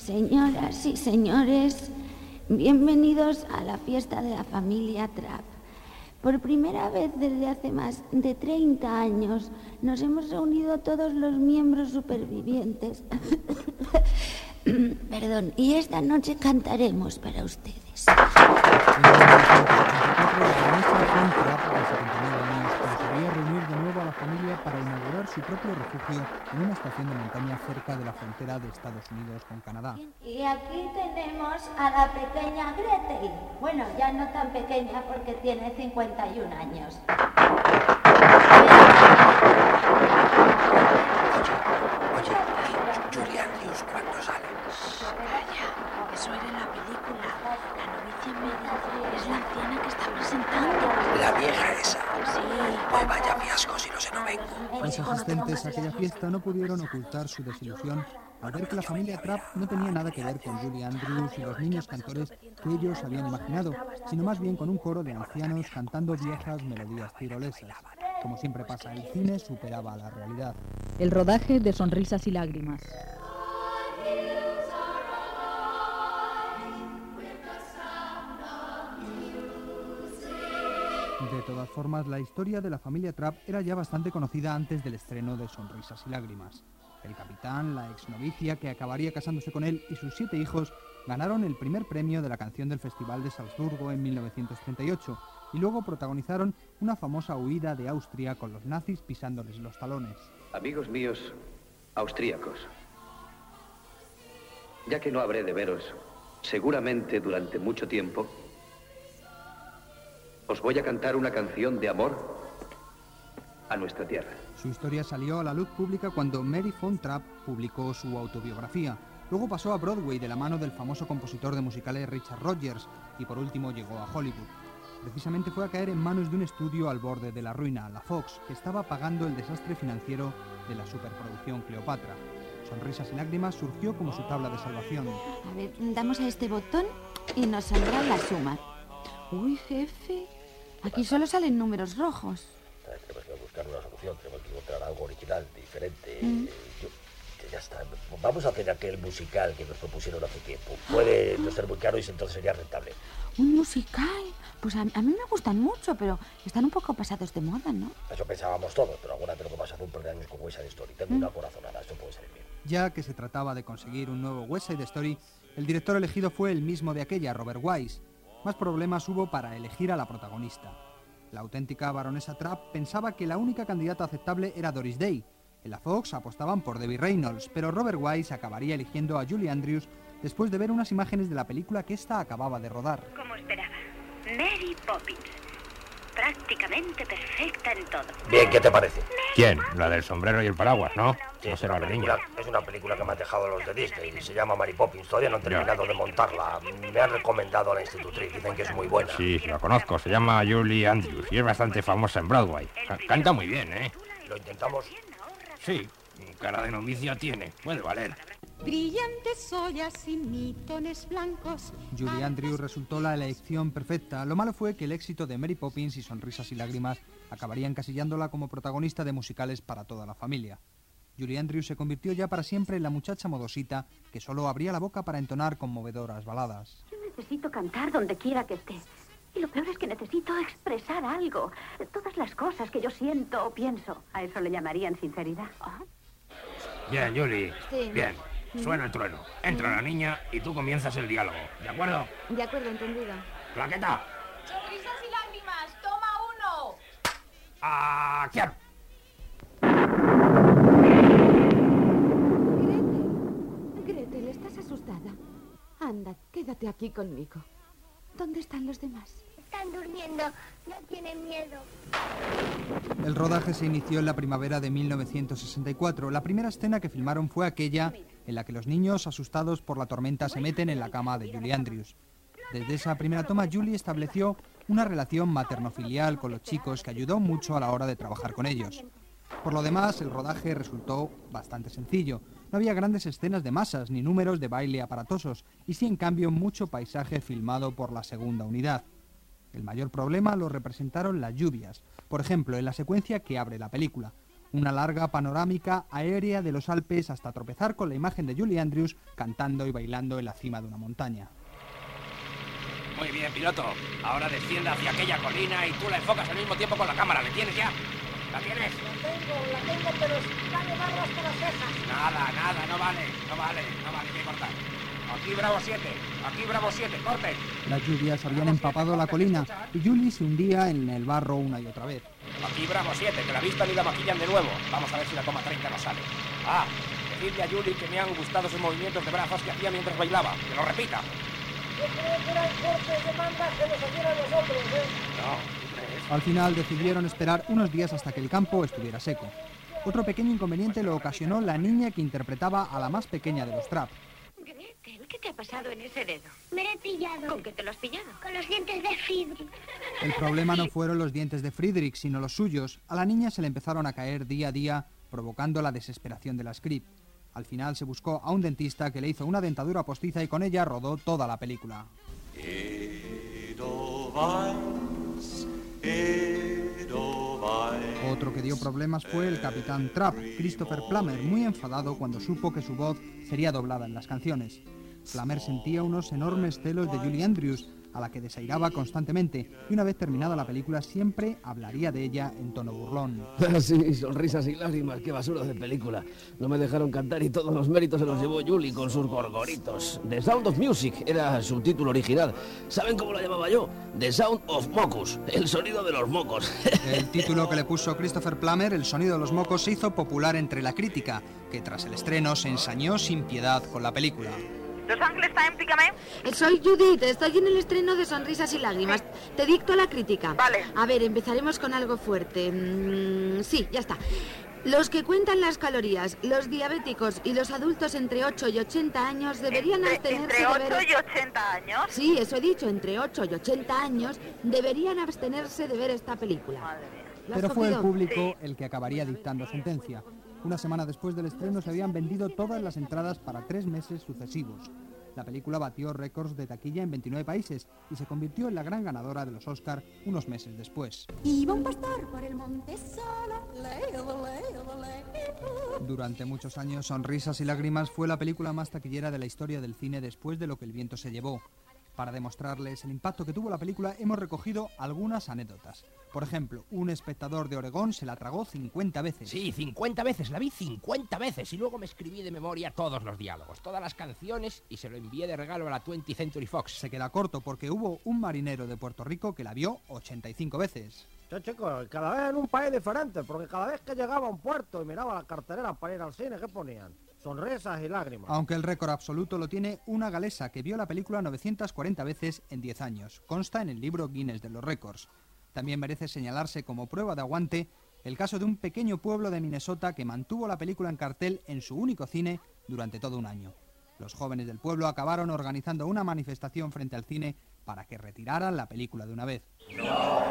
Señoras y señores, bienvenidos a la fiesta de la familia Trapp. Por primera vez desde hace más de 30 años nos hemos reunido todos los miembros supervivientes. Perdón, y esta noche cantaremos para ustedes. Reunir de nuevo a la familia para inaugurar su propio refugio en una estación de montaña cerca de la frontera de Estados Unidos con Canadá. Y aquí tenemos a la pequeña Gretel. Bueno, ya no tan pequeña porque tiene 51 años. Oye, Julie Andrews, ¿cuándo sale? Calla, eso era en la película. La novicia Mary es la anciana que está presentando. La vieja esa. Sí. Pues vaya fiasco si no se no vengo. Los asistentes a aquella fiesta no pudieron ocultar su desilusión al ver que la familia Trapp no tenía nada que ver con Julie Andrews y los niños cantores que ellos habían imaginado, sino más bien con un coro de ancianos cantando viejas melodías tirolesas. Como siempre pasa, el cine superaba a la realidad. El rodaje de Sonrisas y Lágrimas. De todas formas, la historia de la familia Trapp era ya bastante conocida antes del estreno de Sonrisas y Lágrimas. El capitán, la exnovicia que acabaría casándose con él y sus 7 hijos ganaron el primer premio de la canción del Festival de Salzburgo en 1938 y luego protagonizaron una famosa huida de Austria con los nazis pisándoles los talones. Amigos míos austríacos, ya que no habré de veros seguramente durante mucho tiempo, os voy a cantar una canción de amor a nuestra tierra. Su historia salió a la luz pública cuando Mary von Trapp publicó su autobiografía. Luego pasó a Broadway de la mano del famoso compositor de musicales Richard Rodgers y por último llegó a Hollywood. Precisamente fue a caer en manos de un estudio al borde de la ruina, la Fox, que estaba pagando el desastre financiero de la superproducción Cleopatra. Sonrisas y Lágrimas surgió como su tabla de salvación. A ver, damos a este botón y nos saldrá la suma. Uy, jefe, aquí solo salen números rojos. Tenemos que buscar una solución, tenemos que encontrar algo original, diferente. Ya está. Vamos a hacer aquel musical que nos propusieron hace tiempo. Puede no ser muy caro y entonces sería rentable. ¿Un musical? Pues a mí me gustan mucho, pero están un poco pasados de moda, ¿no? Eso pensábamos todos, pero acuérdate lo que pasó hace un par de años con West Side Story. Tengo una corazonada, esto puede salir bien. Ya que se trataba de conseguir un nuevo West Side Story, el director elegido fue el mismo de aquella, Robert Wise. Más problemas hubo para elegir a la protagonista. La auténtica baronesa Trapp pensaba que la única candidata aceptable era Doris Day. En la Fox apostaban por Debbie Reynolds, pero Robert Wise acabaría eligiendo a Julie Andrews después de ver unas imágenes de la película que ésta acababa de rodar. Como esperaba, Mary Poppins. Prácticamente perfecta en todo. Bien, ¿qué te parece? ¿Quién? La del sombrero y el paraguas, ¿no? Sí, No será la niña. es una película que me han dejado los de Disney y se llama Mary Poppins. Todavía no han terminado de montarla. Me han recomendado a la institutriz, dicen que es muy buena. Sí, la conozco. Se llama Julie Andrews y es bastante famosa en Broadway. Canta muy bien, ¿eh? ¿Lo intentamos? Sí, cara de novicia tiene. Puede valer. Brillantes ollas y mitones blancos. Julie Andrews resultó la elección perfecta. Lo malo fue que el éxito de Mary Poppins y Sonrisas y Lágrimas acabaría encasillándola como protagonista de musicales para toda la familia. Julie Andrews se convirtió ya para siempre en la muchacha modosita que solo abría la boca para entonar conmovedoras baladas. Yo necesito cantar donde quiera que esté. Y lo peor es que necesito expresar algo. Todas las cosas que yo siento o pienso. ¿A eso le llamarían sinceridad? Bien, Julie. Sí. Bien. Suena el trueno. Entra la niña y tú comienzas el diálogo. ¿De acuerdo? De acuerdo, entendido. ¡Claqueta! ¡Sonrisas y lágrimas! ¡Toma 1! ¡Acción! Gretel, ¿estás asustada? Anda, quédate aquí conmigo. ¿Dónde están los demás? Están durmiendo, no tienen miedo. El rodaje se inició en la primavera de 1964. La primera escena que filmaron fue aquella en la que los niños, asustados por la tormenta, se meten en la cama de Julie Andrews. Desde esa primera toma, Julie estableció una relación materno-filial con los chicos que ayudó mucho a la hora de trabajar con ellos. Por lo demás, el rodaje resultó bastante sencillo. No había grandes escenas de masas ni números de baile aparatosos, y sí, en cambio, mucho paisaje filmado por la segunda unidad. El mayor problema lo representaron las lluvias. Por ejemplo, en la secuencia que abre la película. Una larga panorámica aérea de los Alpes hasta tropezar con la imagen de Julie Andrews cantando y bailando en la cima de una montaña. Muy bien, piloto. Ahora descienda hacia aquella colina y tú la enfocas al mismo tiempo con la cámara. ¿Le tienes ya? ¿La tienes? La tengo, pero dale barro hasta las cejas. Nada, no vale, hay que cortar. Aquí Bravo 7, corte. Las lluvias habían empapado la colina y Julie se hundía en el barro una y otra vez. Aquí Bravo 7, que la vistan y la maquillan de nuevo. Vamos a ver si la toma 30 nos sale. Decidle a Julie que me han gustado sus movimientos de brazos que hacía mientras bailaba. Que lo repita. Yo creo que eran cortes de mangas que nos hacían a nosotros, No. Al final decidieron esperar unos días hasta que el campo estuviera seco. Otro pequeño inconveniente lo ocasionó la niña que interpretaba a la más pequeña de los Trapp. Gretel, ¿qué te ha pasado en ese dedo? Me lo he pillado. ¿Con qué te lo has pillado? Con los dientes de Friedrich. El problema no fueron los dientes de Friedrich, sino los suyos. A la niña se le empezaron a caer día a día, provocando la desesperación de la script. Al final se buscó a un dentista que le hizo una dentadura postiza y con ella rodó toda la película. Otro que dio problemas fue el capitán Trapp, Christopher Plummer, muy enfadado cuando supo que su voz sería doblada en las canciones. Plummer sentía unos enormes celos de Julie Andrews, a la que desairaba constantemente, y una vez terminada la película siempre hablaría de ella en tono burlón. Sí, sonrisas y lágrimas, qué basura de película. No me dejaron cantar y todos los méritos se los llevó Julie con sus gorgoritos. The Sound of Music era su título original. ¿Saben cómo la llamaba yo? The Sound of Mocus, el sonido de los mocos. El título que le puso Christopher Plummer, El sonido de los mocos, se hizo popular entre la crítica, que tras el estreno se ensañó sin piedad con la película. Los Ángeles Times, dígame. Soy Judith, estoy en el estreno de Sonrisas y Lágrimas. Te dicto la crítica. Vale. A ver, empezaremos con algo fuerte. Sí, ya está. Los que cuentan las calorías, los diabéticos y los adultos entre 8 y 80 años deberían abstenerse ¿Entre de ver... 8 y 80 años? Sí, eso he dicho, entre 8 y 80 años deberían abstenerse de ver esta película. Madre mía. Pero fue el público el que acabaría dictando sentencia. Una semana después del estreno se habían vendido todas las entradas para 3 meses sucesivos. La película batió récords de taquilla en 29 países y se convirtió en la gran ganadora de los Oscar unos meses después. Iba un pastor por el monte solo. Durante muchos años, Sonrisas y Lágrimas fue la película más taquillera de la historia del cine después de Lo que el viento se llevó. Para demostrarles el impacto que tuvo la película, hemos recogido algunas anécdotas. Por ejemplo, un espectador de Oregón se la tragó 50 veces. Sí, 50 veces, la vi 50 veces y luego me escribí de memoria todos los diálogos, todas las canciones y se lo envié de regalo a la 20th Century Fox. Se queda corto porque hubo un marinero de Puerto Rico que la vio 85 veces. Yo, chicos, cada vez en un país diferente, porque cada vez que llegaba a un puerto y miraba la cartelera para ir al cine, ¿qué ponían? Sonrisas y lágrimas. Aunque el récord absoluto lo tiene una galesa que vio la película 940 veces en 10 años. Consta en el libro Guinness de los récords. También merece señalarse como prueba de aguante el caso de un pequeño pueblo de Minnesota que mantuvo la película en cartel en su único cine durante todo un año. Los jóvenes del pueblo acabaron organizando una manifestación frente al cine para que retiraran la película de una vez.